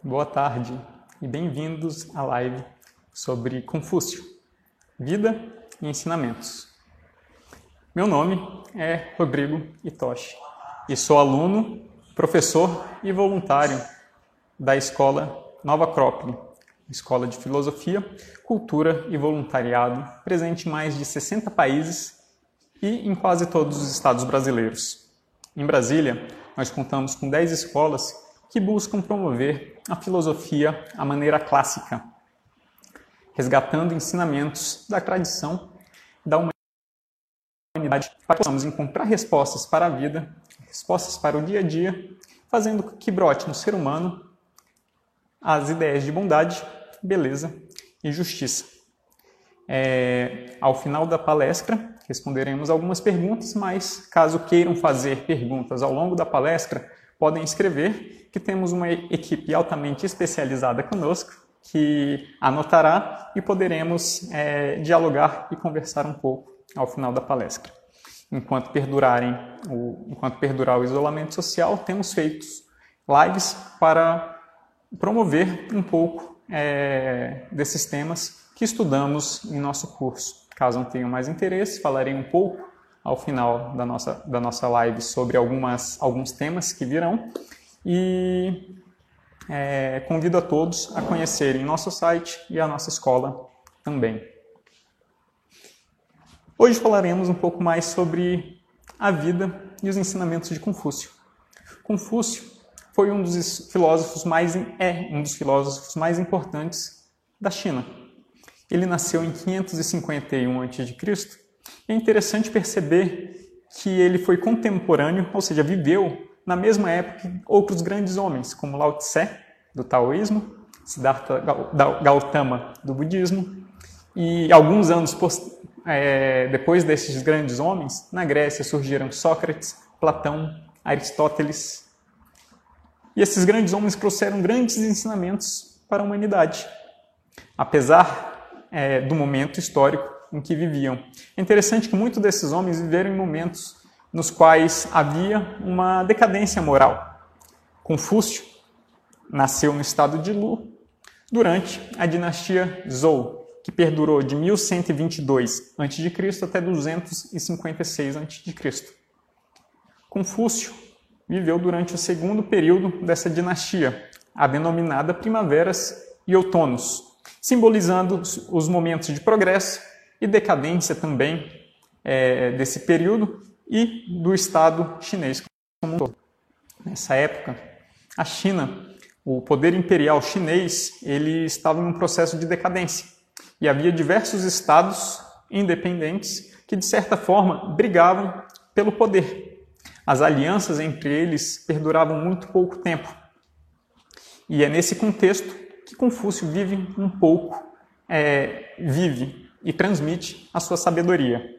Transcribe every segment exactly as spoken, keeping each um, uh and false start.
Boa tarde e bem-vindos à live sobre Confúcio, Vida e Ensinamentos. Meu nome é Rodrigo Itoshi e sou aluno, professor e voluntário da Escola Nova Acrópole, Escola de Filosofia, Cultura e Voluntariado, presente em mais de sessenta países e em quase todos os estados brasileiros. Em Brasília, nós contamos com dez escolas que buscam promover a filosofia à maneira clássica, resgatando ensinamentos da tradição da humanidade para que possamos encontrar respostas para a vida, respostas para o dia a dia, fazendo que brote no ser humano as ideias de bondade, beleza e justiça. É, ao final da palestra, responderemos algumas perguntas, mas caso queiram fazer perguntas ao longo da palestra, podem escrever, que temos uma equipe altamente especializada conosco, que anotará e poderemos é, dialogar e conversar um pouco ao final da palestra. Enquanto, perdurarem o, enquanto perdurar o isolamento social, temos feito lives para promover um pouco é, desses temas que estudamos em nosso curso. Caso não tenham mais interesse, falarei um pouco ao final da nossa, da nossa live sobre algumas, alguns temas que virão e é, convido a todos a conhecerem nosso site e a nossa escola também. Hoje falaremos um pouco mais sobre a vida e os ensinamentos de Confúcio. Confúcio foi um dos filósofos mais, é um dos filósofos mais importantes da China. Ele nasceu em quinhentos e cinquenta e um antes de Cristo. É interessante perceber que ele foi contemporâneo, ou seja, viveu na mesma época que outros grandes homens, como Lao Tse, do taoísmo, Siddhartha Gautama, do budismo, e alguns anos é, depois desses grandes homens, na Grécia surgiram Sócrates, Platão, Aristóteles. E esses grandes homens trouxeram grandes ensinamentos para a humanidade, apesar é, do momento histórico em que viviam. É interessante que muitos desses homens viveram em momentos nos quais havia uma decadência moral. Confúcio nasceu no estado de Lu durante a dinastia Zhou, que perdurou de mil cento e vinte e dois antes de Cristo até duzentos e cinquenta e seis antes de Cristo. Confúcio viveu durante o segundo período dessa dinastia, a denominada Primaveras e Outonos, simbolizando os momentos de progresso e decadência também é, desse período e do Estado chinês como um todo. Nessa época, a China, o poder imperial chinês, ele estava em um processo de decadência e havia diversos estados independentes que, de certa forma, brigavam pelo poder. As alianças entre eles perduravam muito pouco tempo. E é nesse contexto que Confúcio vive um pouco, é, vive e transmite a sua sabedoria.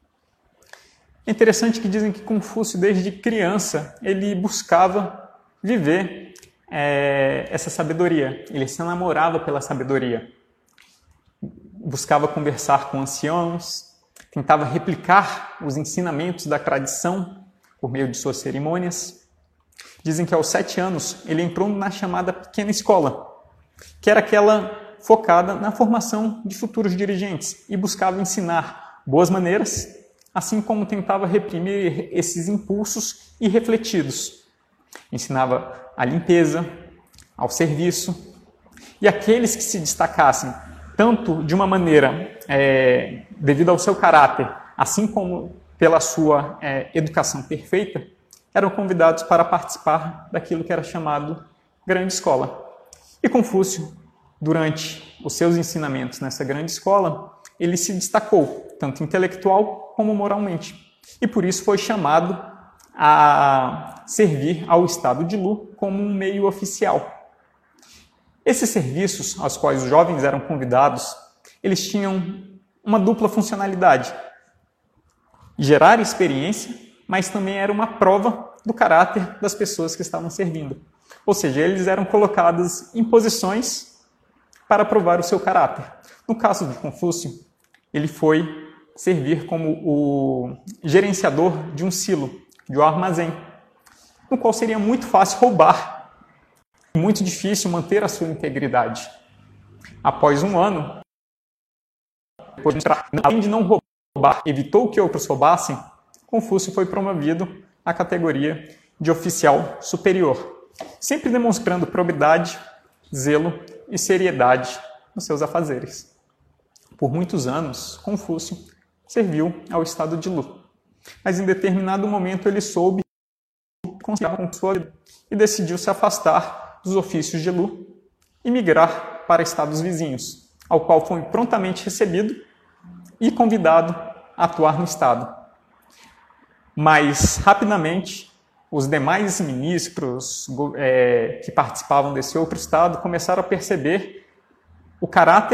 É interessante que dizem que Confúcio, desde criança, ele buscava viver é, essa sabedoria. Ele se enamorava pela sabedoria. Buscava conversar com anciãos, tentava replicar os ensinamentos da tradição por meio de suas cerimônias. Dizem que aos sete anos ele entrou na chamada pequena escola, que era aquela focada na formação de futuros dirigentes e buscava ensinar boas maneiras, assim como tentava reprimir esses impulsos irrefletidos. Ensinava a limpeza, ao serviço, e aqueles que se destacassem, tanto de uma maneira é, devido ao seu caráter, assim como pela sua é, educação perfeita, eram convidados para participar daquilo que era chamado grande escola. E Confúcio, durante os seus ensinamentos nessa grande escola, ele se destacou, tanto intelectual como moralmente. E por isso foi chamado a servir ao Estado de Lu como um meio oficial. Esses serviços aos quais os jovens eram convidados, eles tinham uma dupla funcionalidade. Gerar experiência, mas também era uma prova do caráter das pessoas que estavam servindo. Ou seja, eles eram colocados em posições para provar o seu caráter. No caso de Confúcio, ele foi servir como o gerenciador de um silo, de um armazém, no qual seria muito fácil roubar e muito difícil manter a sua integridade. Após um ano, depois de, além de não roubar, evitou que outros roubassem, Confúcio foi promovido à categoria de oficial superior, sempre demonstrando probidade, zelo e seriedade nos seus afazeres. Por muitos anos, Confúcio serviu ao estado de Lu, mas em determinado momento ele soube conciliar com sua vida e decidiu se afastar dos ofícios de Lu e migrar para estados vizinhos, ao qual foi prontamente recebido e convidado a atuar no estado. Mas, rapidamente, os demais ministros é, que participavam desse outro estado começaram a perceber o caráter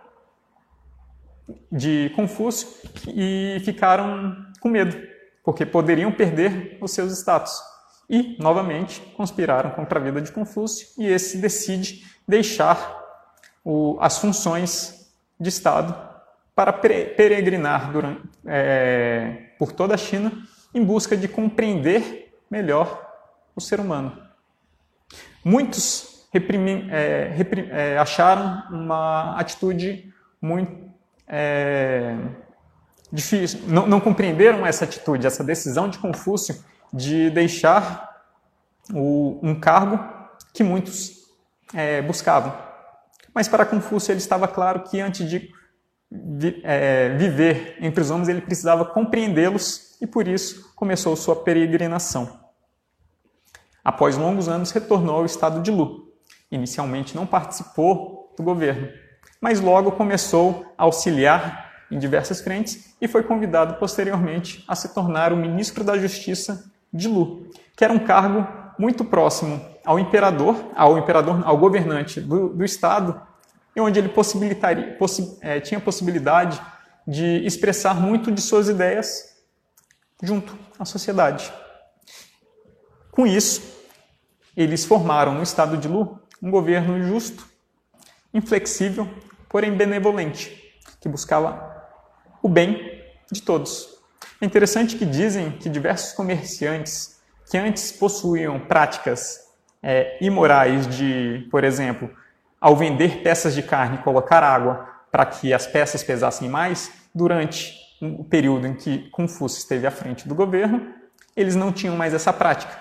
de Confúcio e ficaram com medo, porque poderiam perder os seus status. E, novamente, conspiraram contra a vida de Confúcio e esse decide deixar o, as funções de Estado para peregrinar durante, é, por toda a China em busca de compreender melhor o ser humano. Muitos reprimi, é, reprim, é, acharam uma atitude muito é, difícil, não, não compreenderam essa atitude, essa decisão de Confúcio de deixar o, um cargo que muitos é, buscavam. Mas para Confúcio ele estava claro que antes de vi, é, viver entre os homens ele precisava compreendê-los e por isso começou sua peregrinação. Após longos anos retornou ao estado de Lu. Inicialmente não participou do governo, mas logo começou a auxiliar em diversas frentes e foi convidado posteriormente a se tornar o ministro da Justiça de Lu, que era um cargo muito próximo ao imperador, ao imperador, ao governante do, do estado, e onde ele possibilitaria, possi, é, tinha possibilidade de expressar muito de suas ideias junto à sociedade. Com isso, eles formaram no estado de Lu um governo justo, inflexível, porém benevolente, que buscava o bem de todos. É interessante que dizem que diversos comerciantes que antes possuíam práticas é, imorais de, por exemplo, ao vender peças de carne, colocar água para que as peças pesassem mais, durante o período em que Confúcio esteve à frente do governo, eles não tinham mais essa prática.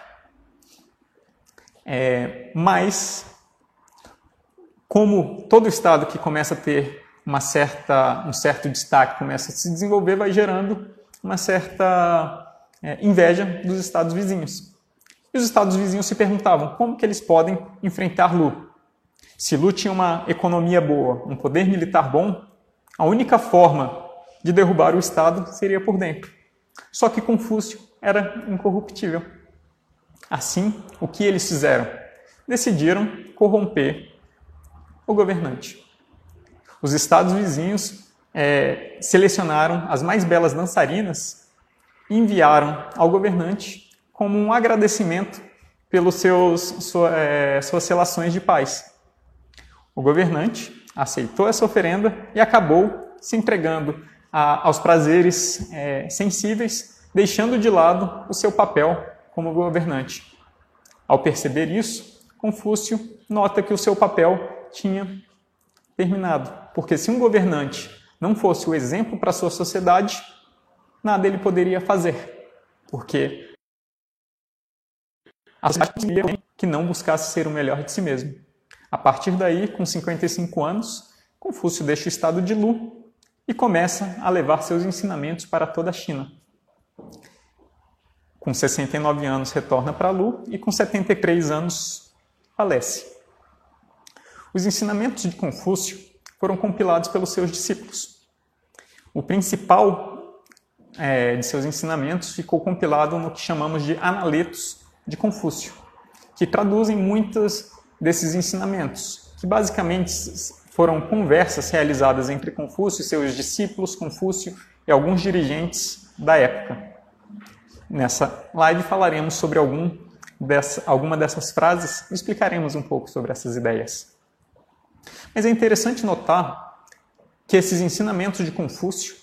É, mas, como todo estado que começa a ter uma certa, um certo destaque, começa a se desenvolver, vai gerando uma certa é, inveja dos estados vizinhos. E os estados vizinhos se perguntavam como que eles podem enfrentar Lu. Se Lu tinha uma economia boa, um poder militar bom, a única forma de derrubar o estado seria por dentro. Só que Confúcio era incorruptível. Assim, o que eles fizeram? Decidiram corromper o governante. Os estados vizinhos é, selecionaram as mais belas dançarinas e enviaram ao governante como um agradecimento pelas sua, é, suas relações de paz. O governante aceitou essa oferenda e acabou se entregando a, aos prazeres é, sensíveis, deixando de lado o seu papel como governante. Ao perceber isso, Confúcio nota que o seu papel tinha terminado, porque se um governante não fosse o exemplo para a sua sociedade, nada ele poderia fazer, porque a sociedade queria que não buscasse ser o melhor de si mesmo. A partir daí, com cinquenta e cinco anos, Confúcio deixa o estado de Lu e começa a levar seus ensinamentos para toda a China. Com sessenta e nove anos, retorna para Lu e com setenta e três anos, falece. Os ensinamentos de Confúcio foram compilados pelos seus discípulos. O principal é, de seus ensinamentos ficou compilado no que chamamos de Analetos de Confúcio, que traduzem muitos desses ensinamentos, que basicamente foram conversas realizadas entre Confúcio e seus discípulos, Confúcio e alguns dirigentes da época. Nessa live falaremos sobre algum dessa, alguma dessas frases e explicaremos um pouco sobre essas ideias. Mas é interessante notar que esses ensinamentos de Confúcio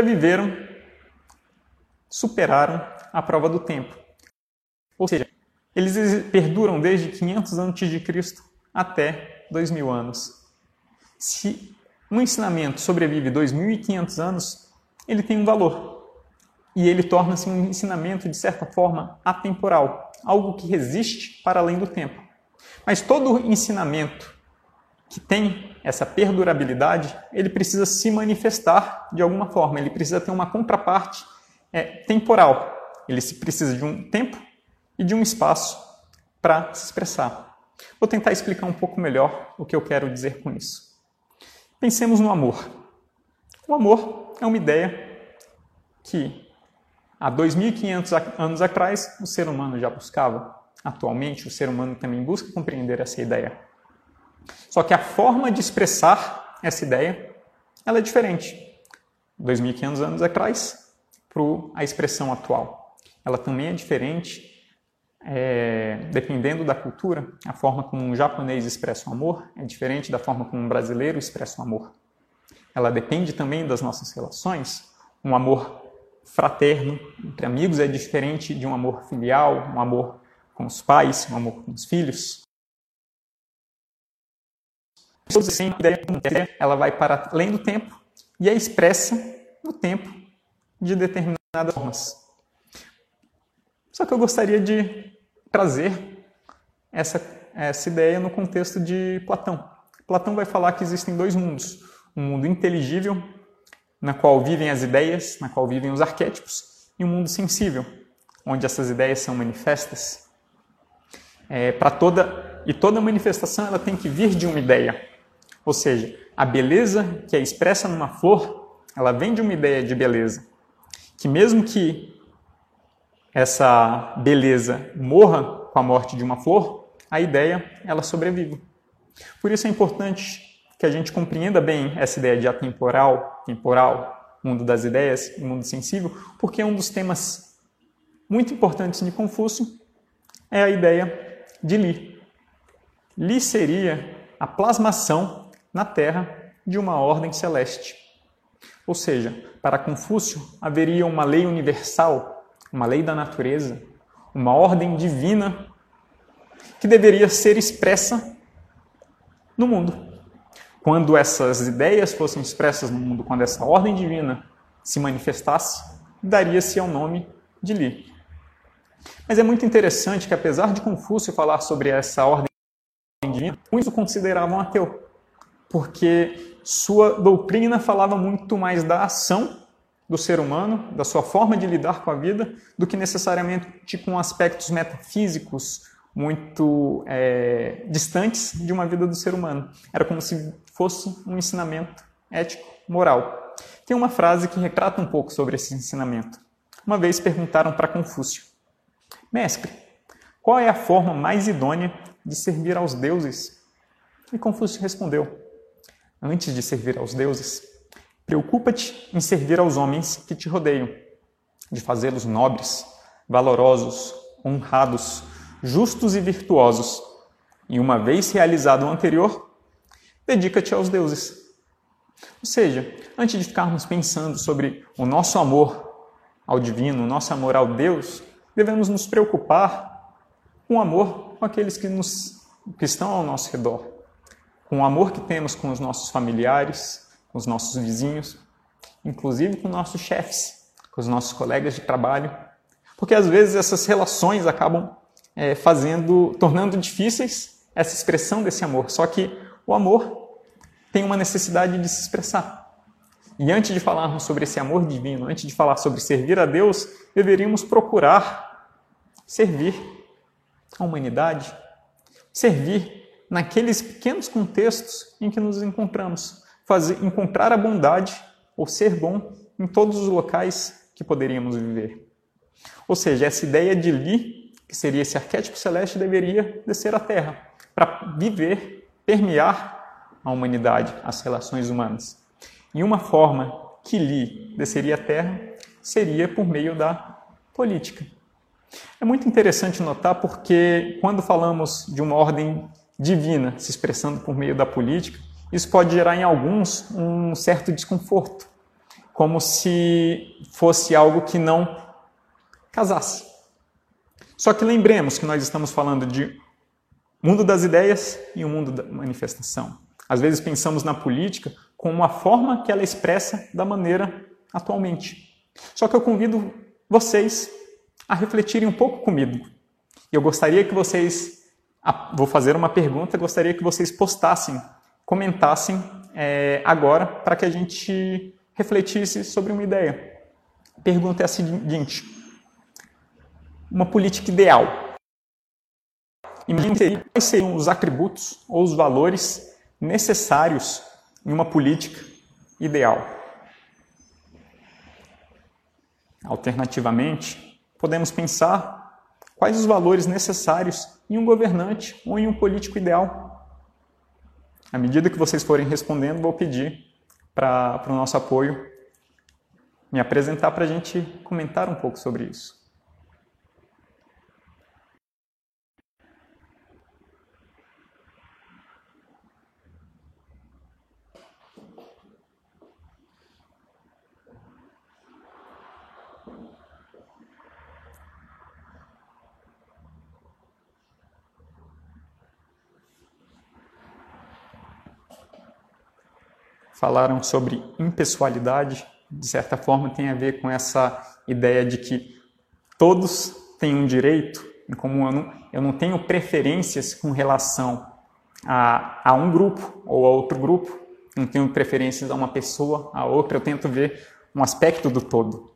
sobreviveram, superaram a prova do tempo. Ou seja, eles perduram desde quinhentos antes de Cristo até dois mil anos. Se um ensinamento sobrevive dois mil e quinhentos anos, ele tem um valor. E ele torna-se um ensinamento, de certa forma, atemporal, algo que resiste para além do tempo. Mas todo ensinamento que tem essa perdurabilidade, ele precisa se manifestar de alguma forma, ele precisa ter uma contraparte é, temporal. Ele precisa de um tempo e de um espaço para se expressar. Vou tentar explicar um pouco melhor o que eu quero dizer com isso. Pensemos no amor. O amor é uma ideia que há dois mil e quinhentos anos atrás o ser humano já buscava. Atualmente o ser humano também busca compreender essa ideia. Só que a forma de expressar essa ideia ela é diferente. dois mil e quinhentos anos atrás para a expressão atual. Ela também é diferente, é, dependendo da cultura. A forma como um japonês expressa o amor é diferente da forma como um brasileiro expressa o amor. Ela depende também das nossas relações. Um amor fraterno entre amigos é diferente de um amor filial, um amor com os pais, um amor com os filhos. Ela vai para além do tempo e é expressa no tempo de determinadas formas. Só que eu gostaria de trazer essa, essa ideia no contexto de Platão. Platão vai falar que existem dois mundos. Um mundo inteligível, na qual vivem as ideias, na qual vivem os arquétipos, e um mundo sensível, onde essas ideias são manifestas. É, para toda, e toda manifestação ela tem que vir de uma ideia. Ou seja, a beleza que é expressa numa flor, ela vem de uma ideia de beleza. Que mesmo que essa beleza morra com a morte de uma flor, a ideia ela sobrevive. Por isso é importante que a gente compreenda bem essa ideia de atemporal, temporal, mundo das ideias e mundo sensível, porque um dos temas muito importantes de Confúcio é a ideia de Li. Li seria a plasmação na Terra de uma ordem celeste. Ou seja, para Confúcio haveria uma lei universal, uma lei da natureza, uma ordem divina que deveria ser expressa no mundo. Quando essas ideias fossem expressas no mundo, quando essa ordem divina se manifestasse, daria-se ao nome de Li. Mas é muito interessante que, apesar de Confúcio falar sobre essa ordem divina, muitos o consideravam ateu, porque sua doutrina falava muito mais da ação do ser humano, da sua forma de lidar com a vida, do que necessariamente com aspectos metafísicos muito é, distantes de uma vida do ser humano. Era como se fosse um ensinamento ético, moral. Tem uma frase que retrata um pouco sobre esse ensinamento. Uma vez perguntaram para Confúcio: Mestre, qual é a forma mais idônea de servir aos deuses? E Confúcio respondeu: antes de servir aos deuses, preocupa-te em servir aos homens que te rodeiam, de fazê-los nobres, valorosos, honrados, justos e virtuosos. E uma vez realizado o anterior, dedica-te aos deuses. Ou seja, antes de ficarmos pensando sobre o nosso amor ao divino, o nosso amor ao Deus, devemos nos preocupar com o amor com aqueles que, nos, que estão ao nosso redor, com o amor que temos com os nossos familiares, com os nossos vizinhos, inclusive com nossos chefes, com os nossos colegas de trabalho, porque às vezes essas relações acabam é, fazendo, tornando difíceis essa expressão desse amor. Só que o amor tem uma necessidade de se expressar. E antes de falarmos sobre esse amor divino, antes de falar sobre servir a Deus, deveríamos procurar servir a humanidade, servir naqueles pequenos contextos em que nos encontramos, fazer, encontrar a bondade ou ser bom em todos os locais que poderíamos viver. Ou seja, essa ideia de Li, que seria esse arquétipo celeste, deveria descer à Terra para viver, permear a humanidade, as relações humanas. E uma forma que Li desceria à Terra seria por meio da política. É muito interessante notar porque quando falamos de uma ordem divina se expressando por meio da política, isso pode gerar em alguns um certo desconforto, como se fosse algo que não casasse. Só que lembremos que nós estamos falando de mundo das ideias e o mundo da manifestação. Às vezes pensamos na política como uma forma que ela expressa da maneira atualmente. Só que eu convido vocês a refletirem um pouco comigo. Eu gostaria que vocês, vou fazer uma pergunta, gostaria que vocês postassem, comentassem é, agora para que a gente refletisse sobre uma ideia. A pergunta é a seguinte: uma política ideal. Imagine quais seriam os atributos ou os valores necessários em uma política ideal. Alternativamente, podemos pensar quais os valores necessários em um governante ou em um político ideal. À medida que vocês forem respondendo, vou pedir para o nosso apoio me apresentar para a gente comentar um pouco sobre isso. Falaram sobre impessoalidade, de certa forma tem a ver com essa ideia de que todos têm um direito, e como eu não, eu não tenho preferências com relação a, a um grupo ou a outro grupo, não tenho preferências a uma pessoa, a outra, eu tento ver um aspecto do todo.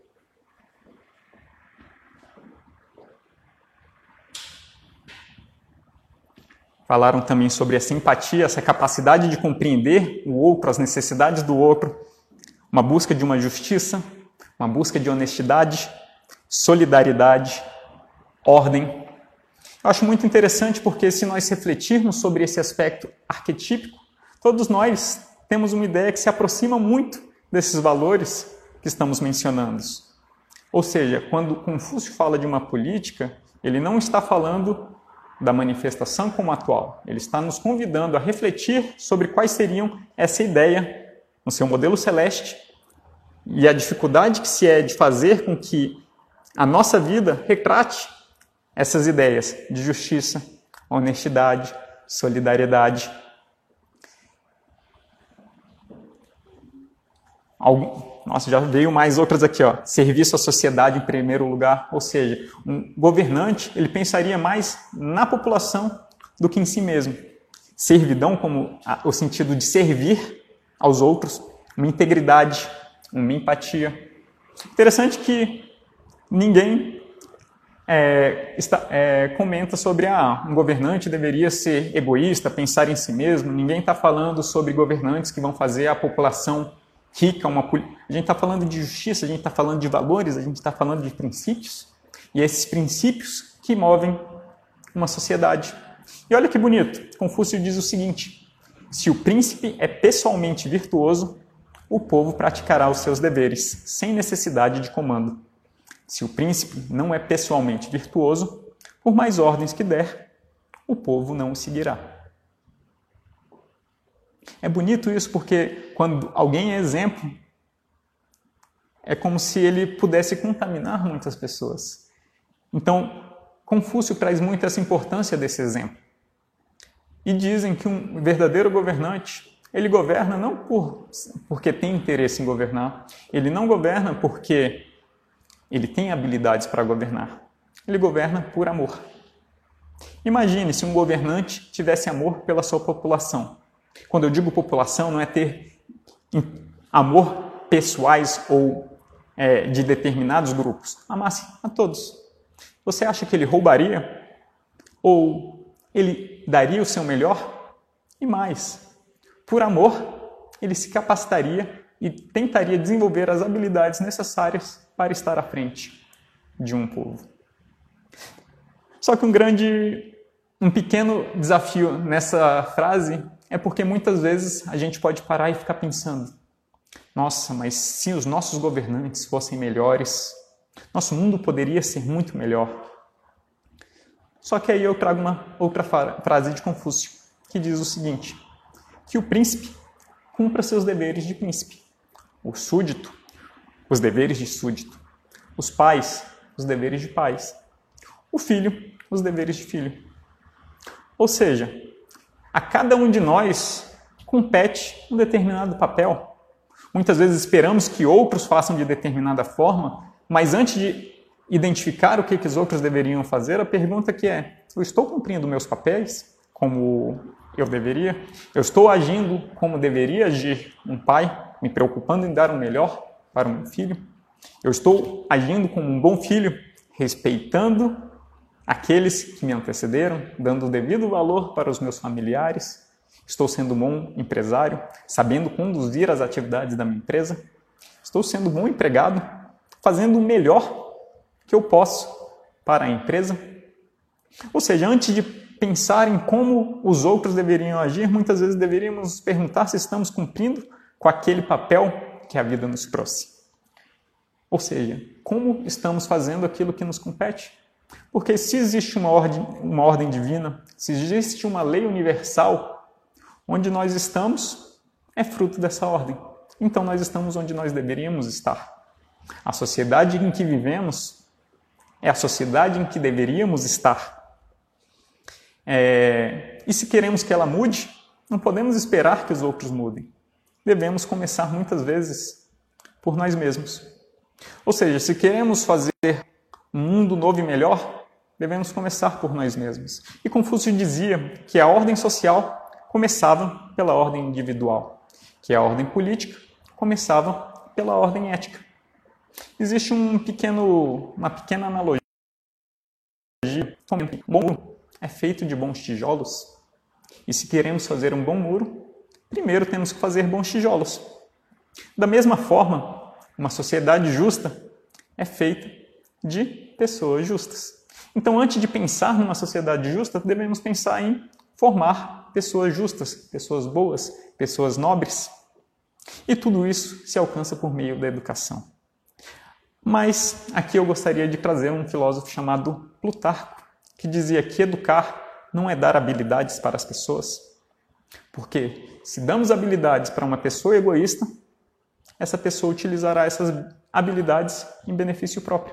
Falaram também sobre a simpatia, essa capacidade de compreender o outro, as necessidades do outro, uma busca de uma justiça, uma busca de honestidade, solidariedade, ordem. Eu acho muito interessante porque se nós refletirmos sobre esse aspecto arquetípico, todos nós temos uma ideia que se aproxima muito desses valores que estamos mencionando. Ou seja, quando Confúcio fala de uma política, ele não está falando da manifestação como atual. Ele está nos convidando a refletir sobre quais seriam essa ideia no seu modelo celeste e a dificuldade que se é de fazer com que a nossa vida retrate essas ideias de justiça, honestidade, solidariedade. Algum... Nossa, já veio mais outras aqui, ó. Serviço à sociedade em primeiro lugar, ou seja, um governante, ele pensaria mais na população do que em si mesmo. Servidão como a, o sentido de servir aos outros, uma integridade, uma empatia. Interessante que ninguém é, está, é, comenta sobre ah, um governante deveria ser egoísta, pensar em si mesmo. Ninguém está falando sobre governantes que vão fazer a população rica, uma a gente está falando de justiça, a gente está falando de valores, a gente está falando de princípios, e é esses princípios que movem uma sociedade. E olha que bonito, Confúcio diz o seguinte: se o príncipe é pessoalmente virtuoso, o povo praticará os seus deveres, sem necessidade de comando. Se o príncipe não é pessoalmente virtuoso, por mais ordens que der, o povo não o seguirá. É bonito isso porque quando alguém é exemplo, é como se ele pudesse contaminar muitas pessoas. Então, Confúcio traz muito essa importância desse exemplo. E dizem que um verdadeiro governante, ele governa não por, porque tem interesse em governar, ele não governa porque ele tem habilidades para governar, ele governa por amor. Imagine se um governante tivesse amor pela sua população. Quando eu digo população, não é ter amor pessoais ou é, de determinados grupos. Amasse a todos. Você acha que ele roubaria? Ou ele daria o seu melhor? E mais, por amor, ele se capacitaria e tentaria desenvolver as habilidades necessárias para estar à frente de um povo. Só que um grande, um pequeno desafio nessa frase é porque muitas vezes a gente pode parar e ficar pensando: nossa, mas se os nossos governantes fossem melhores, nosso mundo poderia ser muito melhor. Só que aí eu trago uma outra frase de Confúcio, que diz o seguinte: que o príncipe cumpra seus deveres de príncipe, o súdito, os deveres de súdito, os pais, os deveres de pais. o filho, os deveres de filho. Ou seja, a cada um de nós compete um determinado papel. Muitas vezes esperamos que outros façam de determinada forma, mas antes de identificar o que, que os outros deveriam fazer, a pergunta que é, eu estou cumprindo meus papéis como eu deveria? Eu estou agindo como deveria agir um pai, me preocupando em dar o melhor para o meu filho? Eu estou agindo como um bom filho, respeitando aqueles que me antecederam, dando o devido valor para os meus familiares? Estou sendo um bom empresário, sabendo conduzir as atividades da minha empresa? Estou sendo um bom empregado, fazendo o melhor que eu posso para a empresa? Ou seja, antes de pensar em como os outros deveriam agir, muitas vezes deveríamos nos perguntar se estamos cumprindo com aquele papel que a vida nos trouxe. Ou seja, como estamos fazendo aquilo que nos compete? Porque se existe uma ordem, uma ordem divina, se existe uma lei universal, onde nós estamos é fruto dessa ordem. Então nós estamos onde nós deveríamos estar. A sociedade em que vivemos é a sociedade em que deveríamos estar. É... E se queremos que ela mude, não podemos esperar que os outros mudem. Devemos começar muitas vezes por nós mesmos. Ou seja, se queremos fazer um mundo novo e melhor, devemos começar por nós mesmos. E Confúcio dizia que a ordem social começava pela ordem individual, que a ordem política começava pela ordem ética. Existe um pequeno, uma pequena analogia. Um bom muro é feito de bons tijolos. E se queremos fazer um bom muro, primeiro temos que fazer bons tijolos. Da mesma forma, uma sociedade justa é feita de pessoas justas. Então, antes de pensar numa sociedade justa, devemos pensar em formar pessoas justas, pessoas boas, pessoas nobres. E tudo isso se alcança por meio da educação. Mas aqui eu gostaria de trazer um filósofo chamado Plutarco, que dizia que educar não é dar habilidades para as pessoas. Porque se damos habilidades para uma pessoa egoísta, essa pessoa utilizará essas habilidades em benefício próprio.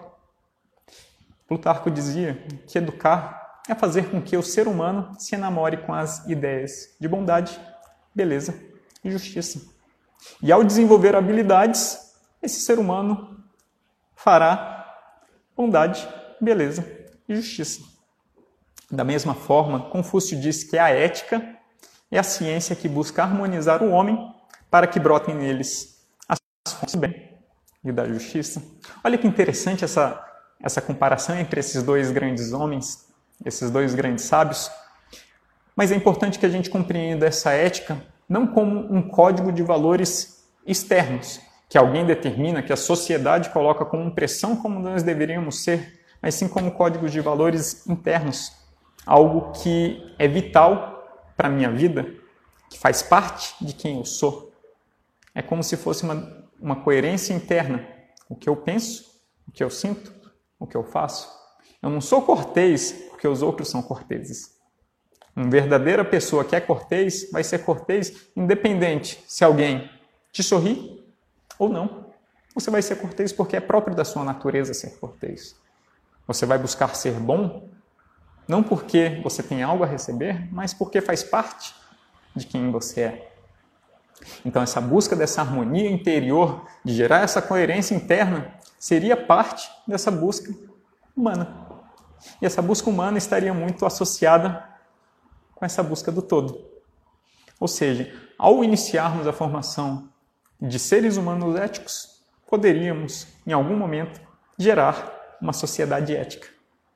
Plutarco dizia que educar é fazer com que o ser humano se enamore com as ideias de bondade, beleza e justiça. E ao desenvolver habilidades, esse ser humano fará bondade, beleza e justiça. Da mesma forma, Confúcio diz que a ética é a ciência que busca harmonizar o homem para que brotem neles as fontes do bem e da justiça. Olha que interessante essa, essa comparação entre esses dois grandes homens, esses dois grandes sábios. Mas é importante que a gente compreenda essa ética não como um código de valores externos, que alguém determina, que a sociedade coloca como pressão como nós deveríamos ser, mas sim como códigos de valores internos, algo que é vital para a minha vida, que faz parte de quem eu sou. É como se fosse uma, uma coerência interna, o que eu penso, o que eu sinto, o que eu faço. Eu não sou cortês porque os outros são corteses. Uma verdadeira pessoa que é cortês vai ser cortês independente se alguém te sorri ou não. Você vai ser cortês porque é próprio da sua natureza ser cortês. Você vai buscar ser bom, não porque você tem algo a receber, mas porque faz parte de quem você é. Então, essa busca dessa harmonia interior, de gerar essa coerência interna, seria parte dessa busca humana. E essa busca humana estaria muito associada com essa busca do todo. Ou seja, ao iniciarmos a formação de seres humanos éticos, poderíamos, em algum momento, gerar uma sociedade ética.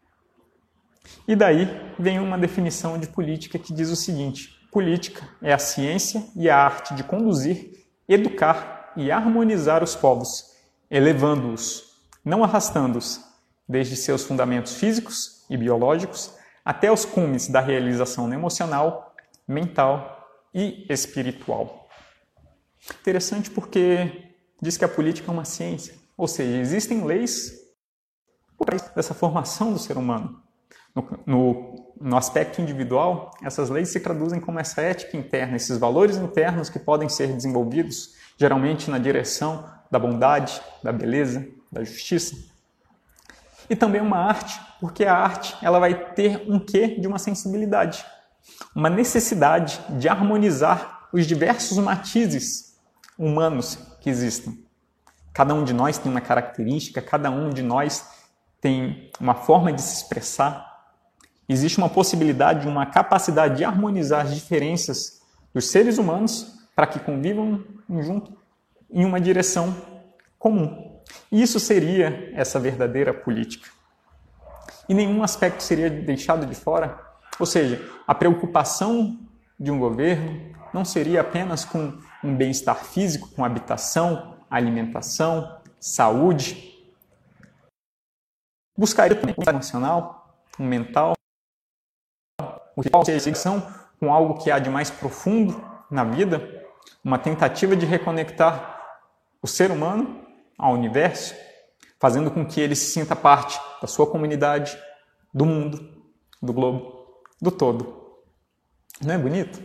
E daí vem uma definição de política que diz o seguinte: política é a ciência e a arte de conduzir, educar e harmonizar os povos, elevando-os, não arrastando-os, desde seus fundamentos físicos e biológicos até os cumes da realização emocional, mental e espiritual. Interessante porque diz que a política é uma ciência, ou seja, existem leis por trás dessa formação do ser humano. No, no, no aspecto individual, essas leis se traduzem como essa ética interna, esses valores internos que podem ser desenvolvidos, geralmente na direção da bondade, da beleza, da justiça. E também uma arte, porque a arte ela vai ter um quê de uma sensibilidade, uma necessidade de harmonizar os diversos matizes humanos que existem. Cada um de nós tem uma característica, cada um de nós tem uma forma de se expressar. Existe uma possibilidade, uma capacidade de harmonizar as diferenças dos seres humanos para que convivam junto em uma direção comum. E isso seria essa verdadeira política. E nenhum aspecto seria deixado de fora. Ou seja, a preocupação de um governo não seria apenas com um bem-estar físico, com habitação, alimentação, saúde. Buscaria também um emocional, um mental, uma conexão com algo que há de mais profundo na vida, uma tentativa de reconectar o ser humano ao universo, fazendo com que ele se sinta parte da sua comunidade, do mundo, do globo, do todo. Não é bonito?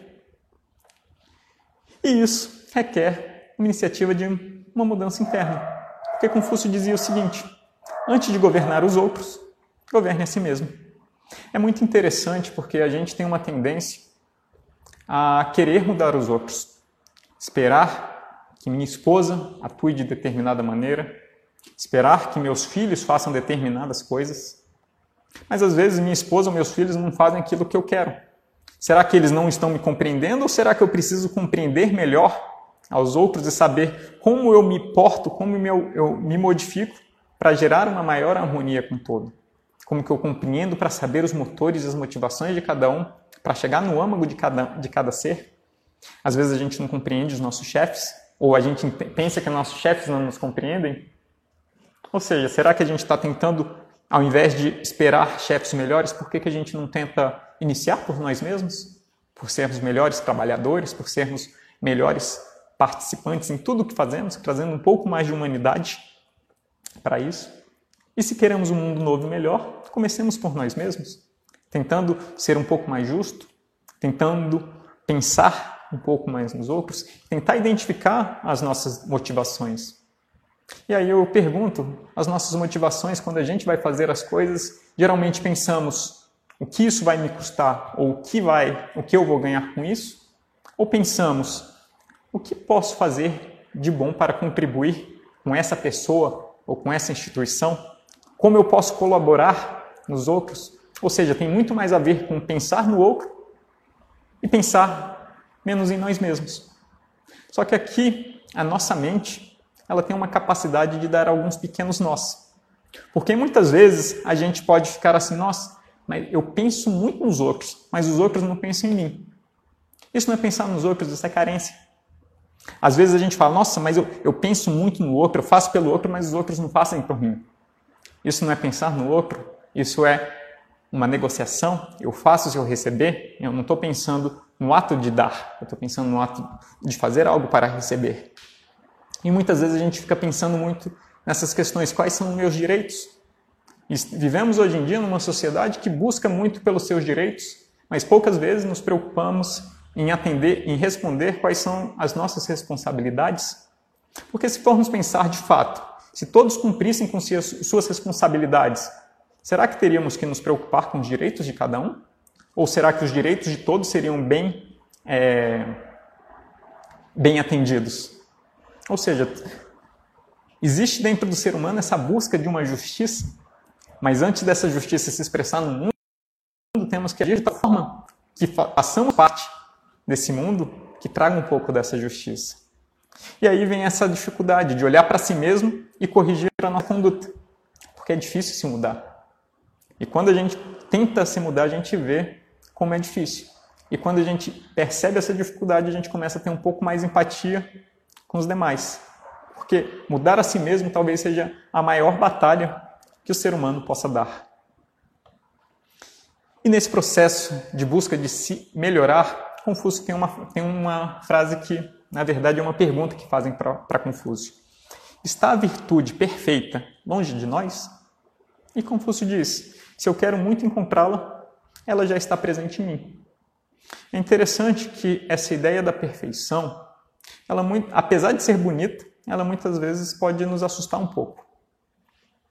E isso requer uma iniciativa de uma mudança interna. Porque Confúcio dizia o seguinte: antes de governar os outros, governe a si mesmo. É muito interessante porque a gente tem uma tendência a querer mudar os outros, esperar que minha esposa atue de determinada maneira, esperar que meus filhos façam determinadas coisas. Mas às vezes minha esposa ou meus filhos não fazem aquilo que eu quero. Será que eles não estão me compreendendo ou será que eu preciso compreender melhor aos outros e saber como eu me porto, como eu, eu me modifico para gerar uma maior harmonia com o todo? Como que eu compreendo para saber os motores e as motivações de cada um, para chegar no âmago de cada, de cada ser? Às vezes a gente não compreende os nossos chefes, ou a gente pensa que nossos chefes não nos compreendem. Ou seja, será que a gente está tentando, ao invés de esperar chefes melhores, por que, que a gente não tenta iniciar por nós mesmos? Por sermos melhores trabalhadores, por sermos melhores participantes em tudo o que fazemos, trazendo um pouco mais de humanidade para isso? E se queremos um mundo novo e melhor, comecemos por nós mesmos, tentando ser um pouco mais justo, tentando pensar um pouco mais nos outros, tentar identificar as nossas motivações. E aí eu pergunto, as nossas motivações, quando a gente vai fazer as coisas, geralmente pensamos o que isso vai me custar, ou o que, vai, o que eu vou ganhar com isso? Ou pensamos, o que posso fazer de bom para contribuir com essa pessoa ou com essa instituição? Como eu posso colaborar nos outros? Ou seja, tem muito mais a ver com pensar no outro e pensar menos em nós mesmos. Só que aqui, a nossa mente, ela tem uma capacidade de dar alguns pequenos nós. Porque muitas vezes a gente pode ficar assim, nossa, mas eu penso muito nos outros, mas os outros não pensam em mim. Isso não é pensar nos outros, isso é carência. Às vezes a gente fala, nossa, mas eu, eu penso muito no outro, eu faço pelo outro, mas os outros não fazem por mim. Isso não é pensar no outro, isso é uma negociação. Eu faço se eu receber, eu não estou pensando no ato de dar, eu estou pensando no ato de fazer algo para receber. E muitas vezes a gente fica pensando muito nessas questões, quais são os meus direitos? E vivemos hoje em dia numa sociedade que busca muito pelos seus direitos, mas poucas vezes nos preocupamos em atender, em responder quais são as nossas responsabilidades. Porque se formos pensar de fato, se todos cumprissem com suas responsabilidades, será que teríamos que nos preocupar com os direitos de cada um? Ou será que os direitos de todos seriam bem, é, bem atendidos? Ou seja, existe dentro do ser humano essa busca de uma justiça, mas antes dessa justiça se expressar no mundo, temos que agir de tal forma que façamos parte desse mundo que traga um pouco dessa justiça. E aí vem essa dificuldade de olhar para si mesmo e corrigir a nossa conduta, porque é difícil se mudar. E quando a gente tenta se mudar, a gente vê como é difícil. E quando a gente percebe essa dificuldade, a gente começa a ter um pouco mais empatia com os demais. Porque mudar a si mesmo talvez seja a maior batalha que o ser humano possa dar. E nesse processo de busca de se melhorar, Confúcio tem uma, tem uma frase que, na verdade, é uma pergunta que fazem para Confúcio. Está a virtude perfeita longe de nós? E Confúcio diz, se eu quero muito encontrá-la, ela já está presente em mim. É interessante que essa ideia da perfeição, ela muito, apesar de ser bonita, ela muitas vezes pode nos assustar um pouco.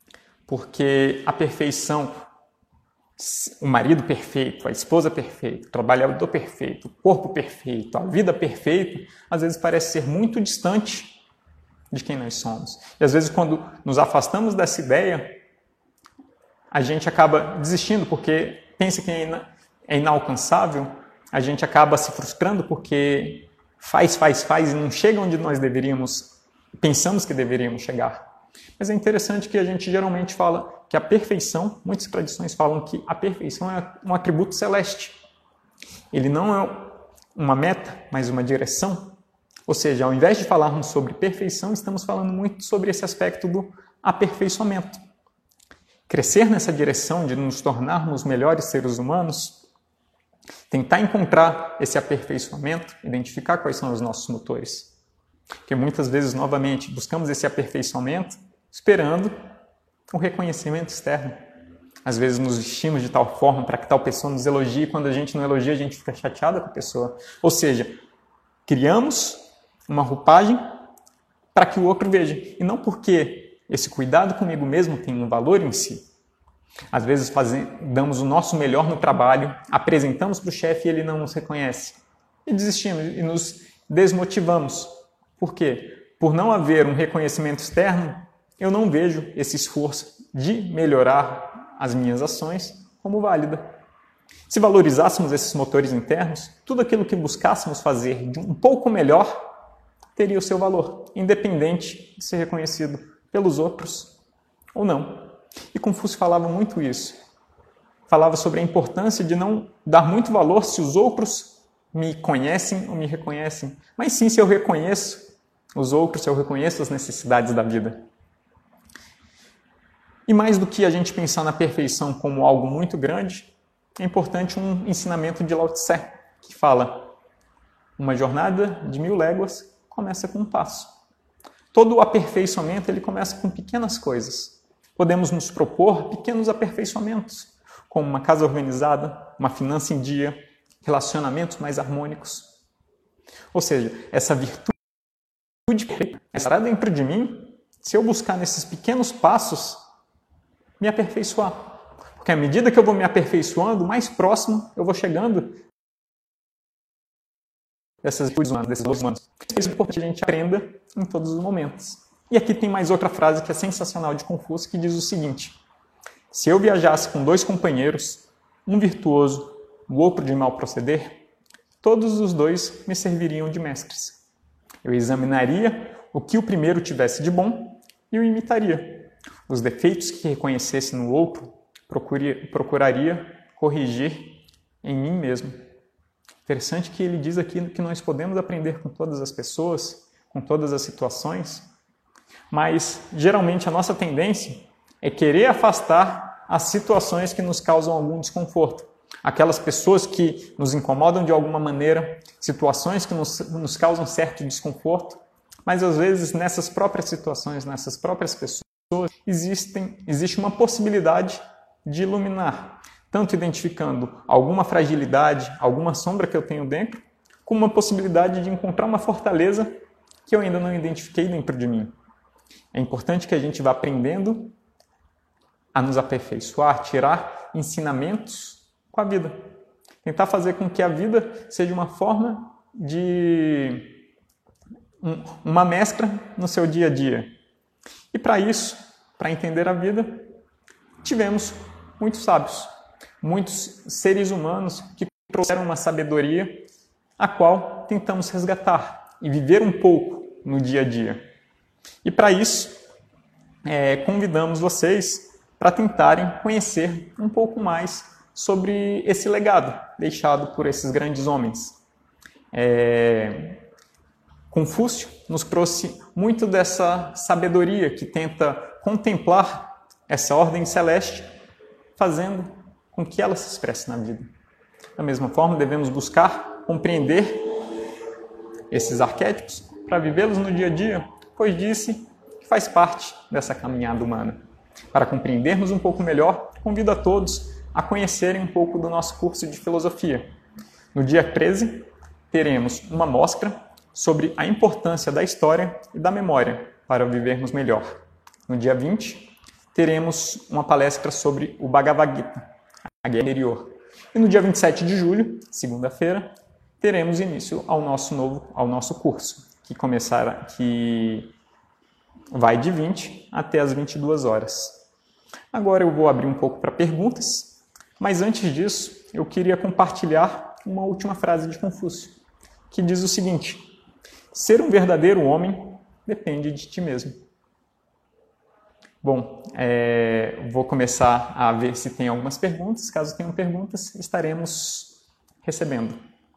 porque a perfeição, o marido perfeito, a esposa perfeita, o trabalhador perfeito, o corpo perfeito, a vida perfeita, às vezes parece ser muito distante de quem nós somos. E às vezes quando nos afastamos dessa ideia, a gente acaba desistindo porque pensa que é inalcançável, a gente acaba se frustrando porque faz, faz, faz e não chega onde nós deveríamos, pensamos que deveríamos chegar. Mas é interessante que a gente geralmente fala que a perfeição, muitas tradições falam que a perfeição é um atributo celeste. Ele não é uma meta, mas uma direção. Ou seja, ao invés de falarmos sobre perfeição, estamos falando muito sobre esse aspecto do aperfeiçoamento. Crescer nessa direção de nos tornarmos melhores seres humanos, tentar encontrar esse aperfeiçoamento, identificar quais são os nossos motores. Porque muitas vezes, novamente, buscamos esse aperfeiçoamento esperando o reconhecimento externo. Às vezes nos vestimos de tal forma para que tal pessoa nos elogie, e quando a gente não elogia, a gente fica chateada com a pessoa. Ou seja, criamos uma roupagem para que o outro veja. E não porque esse cuidado comigo mesmo tem um valor em si. Às vezes fazemos, damos o nosso melhor no trabalho, apresentamos para o chefe e ele não nos reconhece. E desistimos e nos desmotivamos. Por quê? Por não haver um reconhecimento externo, eu não vejo esse esforço de melhorar as minhas ações como válida. Se valorizássemos esses motores internos, tudo aquilo que buscássemos fazer de um pouco melhor teria o seu valor, independente de ser reconhecido pelos outros ou não. E Confúcio falava muito isso. Falava sobre a importância de não dar muito valor se os outros me conhecem ou me reconhecem, mas sim se eu reconheço os outros, se eu reconheço as necessidades da vida. E mais do que a gente pensar na perfeição como algo muito grande, é importante um ensinamento de Lao Tse, que fala: uma jornada de mil léguas começa com um passo. Todo o aperfeiçoamento ele começa com pequenas coisas. Podemos nos propor pequenos aperfeiçoamentos, como uma casa organizada, uma finança em dia, relacionamentos mais harmônicos. Ou seja, essa virtude estará dentro de mim se eu buscar nesses pequenos passos me aperfeiçoar. Porque à medida que eu vou me aperfeiçoando, mais próximo eu vou chegando dessas virtudes humanas, desses valores humanos. Isso é importante que a gente aprenda em todos os momentos. E aqui tem mais outra frase que é sensacional de Confúcio, que diz o seguinte: se eu viajasse com dois companheiros, um virtuoso, o outro de mau proceder, todos os dois me serviriam de mestres. Eu examinaria o que o primeiro tivesse de bom e o imitaria. Os defeitos que reconhecesse no outro, procuraria corrigir em mim mesmo. Interessante que ele diz aqui que nós podemos aprender com todas as pessoas, com todas as situações, mas geralmente a nossa tendência é querer afastar as situações que nos causam algum desconforto. Aquelas pessoas que nos incomodam de alguma maneira, situações que nos, nos causam certo desconforto, mas às vezes nessas próprias situações, nessas próprias pessoas, existem, existe uma possibilidade de iluminar, tanto identificando alguma fragilidade, alguma sombra que eu tenho dentro, como uma possibilidade de encontrar uma fortaleza que eu ainda não identifiquei dentro de mim. É importante que a gente vá aprendendo a nos aperfeiçoar, tirar ensinamentos com a vida. Tentar fazer com que a vida seja uma forma de um, uma mescla no seu dia a dia. E para isso, para entender a vida, tivemos muitos sábios, muitos seres humanos que trouxeram uma sabedoria a qual tentamos resgatar e viver um pouco no dia a dia. E para isso, é, convidamos vocês para tentarem conhecer um pouco mais sobre esse legado deixado por esses grandes homens. É, Confúcio nos trouxe muito dessa sabedoria que tenta contemplar essa ordem celeste, fazendo com que ela se expresse na vida. Da mesma forma, devemos buscar compreender esses arquétipos para vivê-los no dia a dia, pois disse que faz parte dessa caminhada humana. Para compreendermos um pouco melhor, convido a todos a conhecerem um pouco do nosso curso de filosofia. No dia treze, teremos uma mostra sobre a importância da história e da memória para vivermos melhor. No dia vinte, teremos uma palestra sobre o Bhagavad Gita, a guerra interior. E no dia vinte e sete de julho, segunda-feira, teremos início ao nosso novo, ao nosso curso, que começará, que vai de vinte até as vinte e duas horas. Agora eu vou abrir um pouco para perguntas, mas antes disso, eu queria compartilhar uma última frase de Confúcio, que diz o seguinte: ser um verdadeiro homem depende de ti mesmo. Bom, é, vou começar a ver se tem algumas perguntas. Caso tenham perguntas, estaremos recebendo.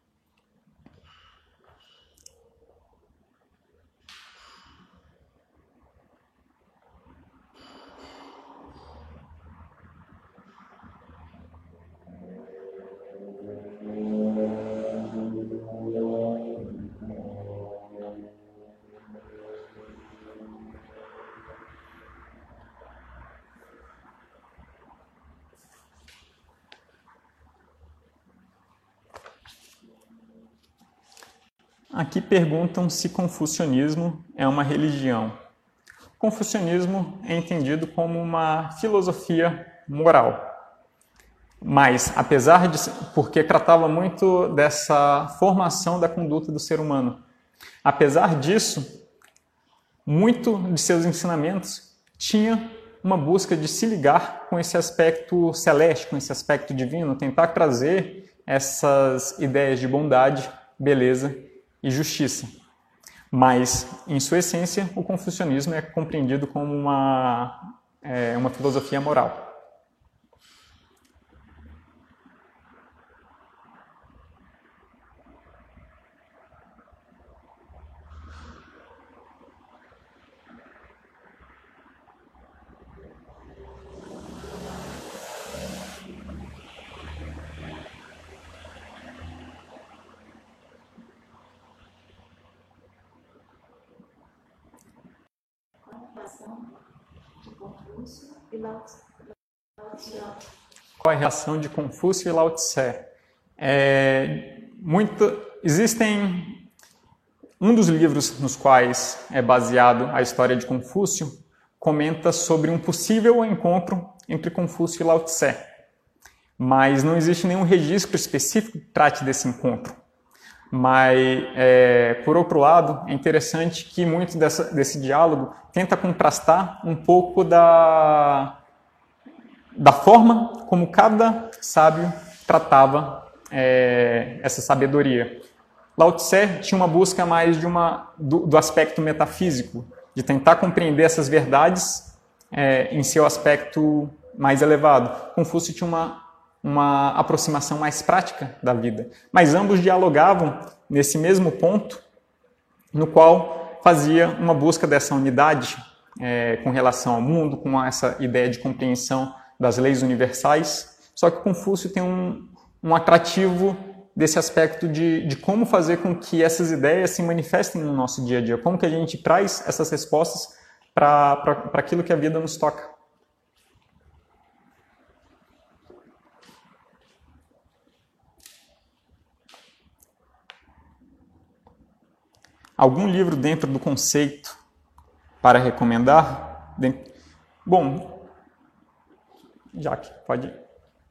Aqui perguntam se confucionismo é uma religião. Confucionismo é entendido como uma filosofia moral. Mas, apesar de... porque tratava muito dessa formação da conduta do ser humano. Apesar disso, muito de seus ensinamentos tinha uma busca de se ligar com esse aspecto celeste, com esse aspecto divino, tentar trazer essas ideias de bondade, beleza e justiça. Mas, em sua essência, o confucionismo é compreendido como uma, é, uma filosofia moral. Qual é a relação de Confúcio e Lao Tse? É, muito, existem um dos livros nos quais é baseado a história de Confúcio comenta sobre um possível encontro entre Confúcio e Lao Tse, mas não existe nenhum registro específico que trate desse encontro. Mas, é, por outro lado, é interessante que muito dessa, desse diálogo tenta contrastar um pouco da, da forma como cada sábio tratava é, essa sabedoria. Lao Tse tinha uma busca mais de uma, do, do aspecto metafísico, de tentar compreender essas verdades é, em seu aspecto mais elevado. Confúcio tinha uma uma aproximação mais prática da vida. Mas ambos dialogavam nesse mesmo ponto, no qual fazia uma busca dessa unidade é, com relação ao mundo, com essa ideia de compreensão das leis universais. Só que Confúcio tem um, um atrativo desse aspecto de, de como fazer com que essas ideias se manifestem no nosso dia a dia, como que a gente traz essas respostas para aquilo que a vida nos toca. Algum livro dentro do conceito para recomendar? Bom, Jaque, pode ir.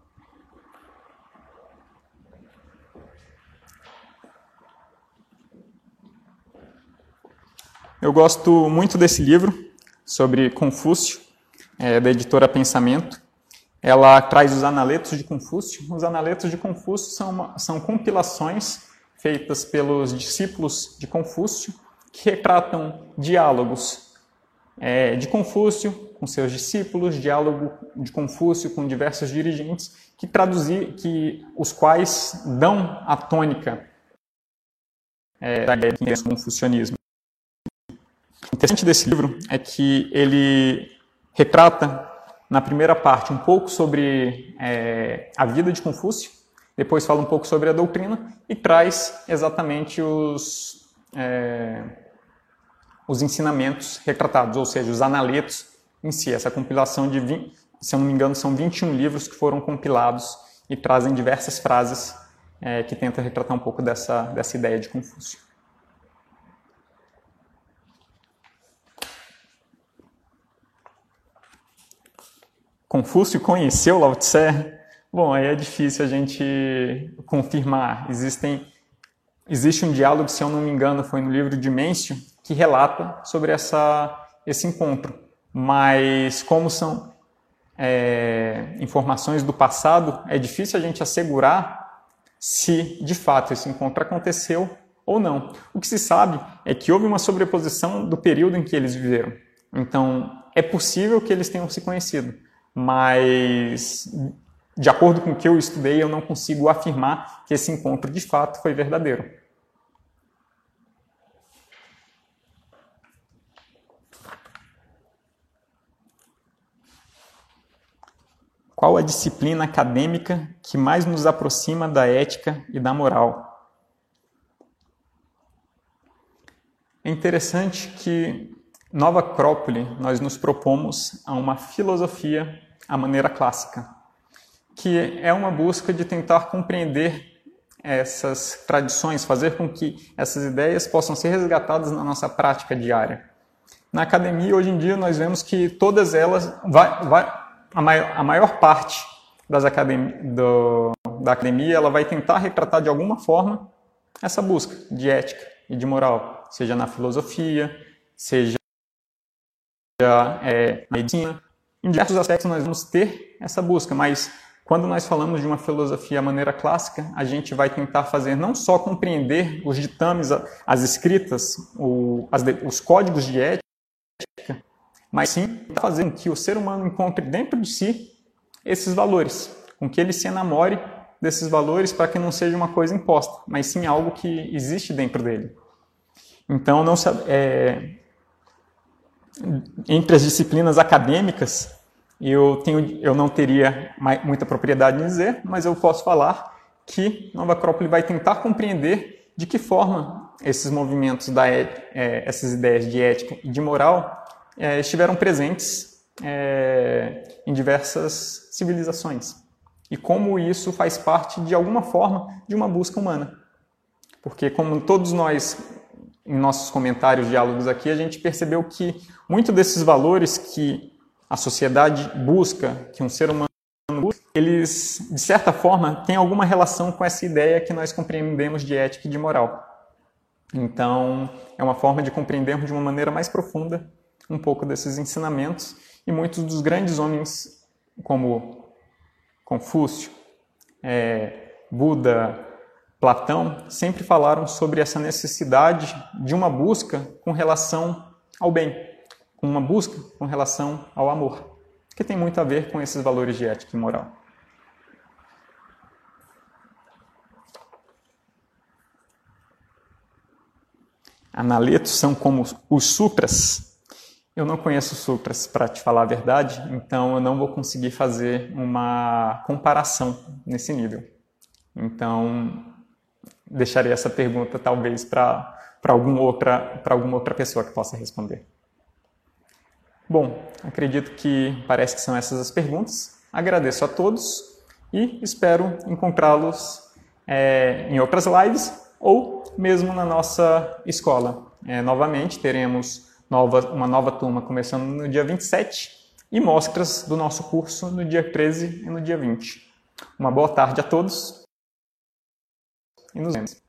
Eu gosto muito desse livro sobre Confúcio, é, da editora Pensamento. Ela traz os Analetos de Confúcio. Os Analetos de Confúcio são, uma, são compilações feitas pelos discípulos de Confúcio, que retratam diálogos é, de Confúcio com seus discípulos, diálogo de Confúcio com diversos dirigentes, que traduzir, que os quais dão a tônica é, da ideia do confucionismo. O interessante desse livro é que ele retrata, na primeira parte, um pouco sobre é, a vida de Confúcio, depois fala um pouco sobre a doutrina e traz exatamente os, é, os ensinamentos retratados, ou seja, os analetos em si. Essa compilação de, vinte, se eu não me engano, são vinte e um livros que foram compilados e trazem diversas frases é, que tentam retratar um pouco dessa, dessa ideia de Confúcio. Confúcio conheceu Lao Tse? Bom, aí é difícil a gente confirmar. Existem, existe um diálogo, se eu não me engano, foi no livro de Mêncio, que relata sobre essa, esse encontro. Mas como são é, informações do passado, é difícil a gente assegurar se, de fato, esse encontro aconteceu ou não. O que se sabe é que houve uma sobreposição do período em que eles viveram. Então, é possível que eles tenham se conhecido, mas, de acordo com o que eu estudei, eu não consigo afirmar que esse encontro, de fato, foi verdadeiro. Qual a disciplina acadêmica que mais nos aproxima da ética e da moral? É interessante que, Nova Acrópole, nós nos propomos a uma filosofia à maneira clássica, que é uma busca de tentar compreender essas tradições, fazer com que essas ideias possam ser resgatadas na nossa prática diária. Na academia, hoje em dia, nós vemos que todas elas, vai, vai, a, maior, a maior parte das academi, do, da academia, ela vai tentar retratar de alguma forma essa busca de ética e de moral, seja na filosofia, seja é, na medicina. Em diversos aspectos nós vamos ter essa busca, mas quando nós falamos de uma filosofia à maneira clássica, a gente vai tentar fazer não só compreender os ditames, as escritas, o, as, os códigos de ética, mas sim fazer com que o ser humano encontre dentro de si esses valores, com que ele se enamore desses valores para que não seja uma coisa imposta, mas sim algo que existe dentro dele. Então, não se, é, entre as disciplinas acadêmicas, eu, tenho, eu não teria muita propriedade em dizer, mas eu posso falar que Nova Acrópole vai tentar compreender de que forma esses movimentos, da, é, essas ideias de ética e de moral é, estiveram presentes é, em diversas civilizações. E como isso faz parte, de alguma forma, de uma busca humana. Porque, como todos nós, em nossos comentários, diálogos aqui, a gente percebeu que muitos desses valores que a sociedade busca, que um ser humano busca, eles, de certa forma, têm alguma relação com essa ideia que nós compreendemos de ética e de moral. Então, é uma forma de compreendermos de uma maneira mais profunda um pouco desses ensinamentos, e muitos dos grandes homens, como Confúcio, é, Buda, Platão, sempre falaram sobre essa necessidade de uma busca com relação ao bem, uma busca com relação ao amor, que tem muito a ver com esses valores de ética e moral. Analetos são como os sutras. Eu não conheço sutras, para te falar a verdade, então eu não vou conseguir fazer uma comparação nesse nível. Então, deixarei essa pergunta talvez para alguma outra, para alguma outra pessoa que possa responder. Bom, acredito que parece que são essas as perguntas. Agradeço a todos e espero encontrá-los é, em outras lives ou mesmo na nossa escola. É, novamente, teremos nova, uma nova turma começando no dia vinte e sete e mostras do nosso curso no dia treze e no dia vinte. Uma boa tarde a todos e nos vemos.